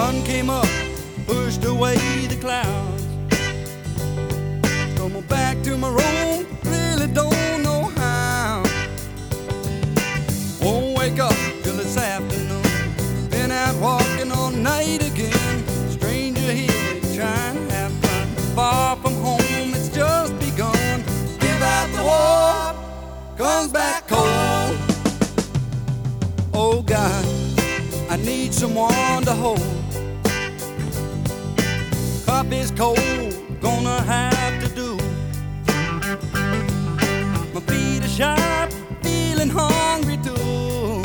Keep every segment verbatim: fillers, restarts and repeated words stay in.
sun came up, pushed away the clouds. Come on back to my room, really don't know how. Won't wake up till this afternoon. Been out walking all night again. Stranger here trying to have fun. Far from home, it's just begun. Give out the war, comes back cold. Oh God, I need someone to hold. Coffee's cold, gonna have to do. My feet are sharp, feeling hungry too.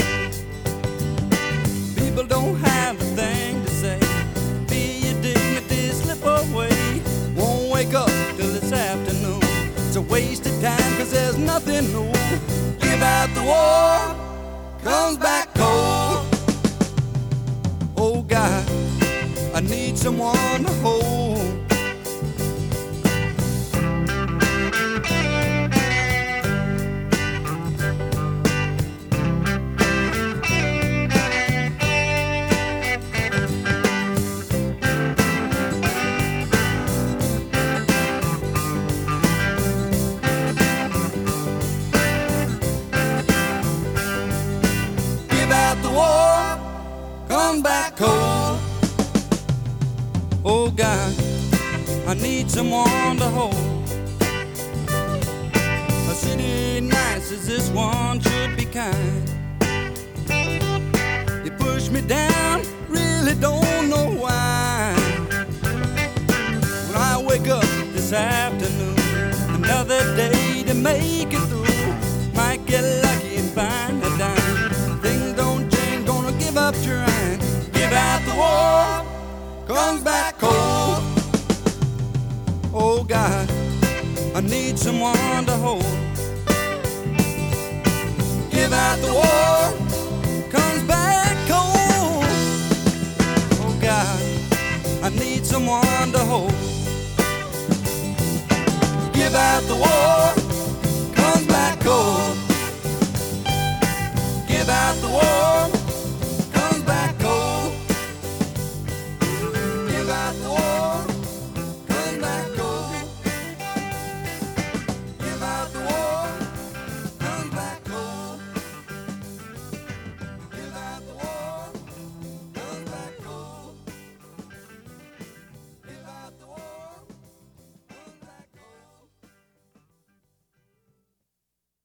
People don't have a thing to say. Feel your dignity slip away. Won't wake up till this afternoon. It's a waste of time, cause there's nothing new. Give out the war, comes back cold. Oh God, I need someone to hold. The war comes back cold. Oh God, I need someone to hold. A city nice as this one should be kind. You push me down, really don't know why. When I wake up this afternoon, another day to make it through. Might get lucky and find a dime. Give up trying, give out the war, comes back cold. Oh God, I need someone to hold. Give out the war, comes back cold. Oh God, I need someone to hold. Give out the war.